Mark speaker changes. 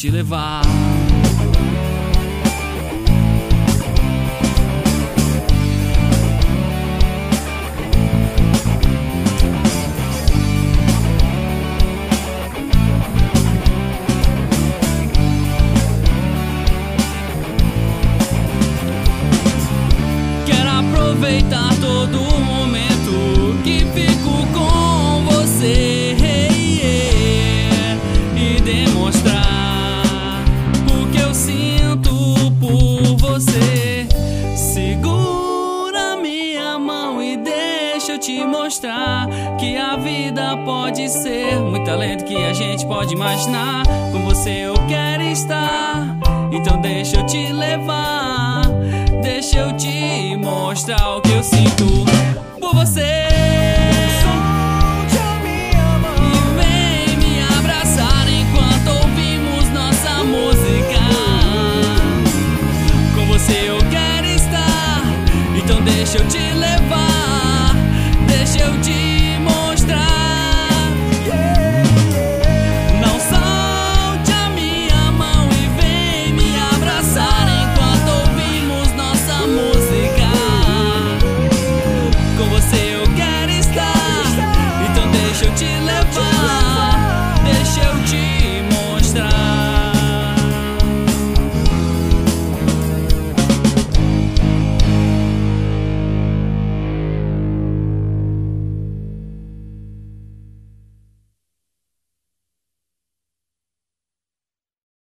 Speaker 1: te levar. Quero aproveitar todo o momento que fico com você e demonstrar o que eu sinto por você. Segura minha mão e deixa eu te mostrar que a vida pode ser muito além do que a gente pode imaginar. Com você eu quero estar, então deixa eu te levar. Deixa eu te mostrar o que eu sinto por você.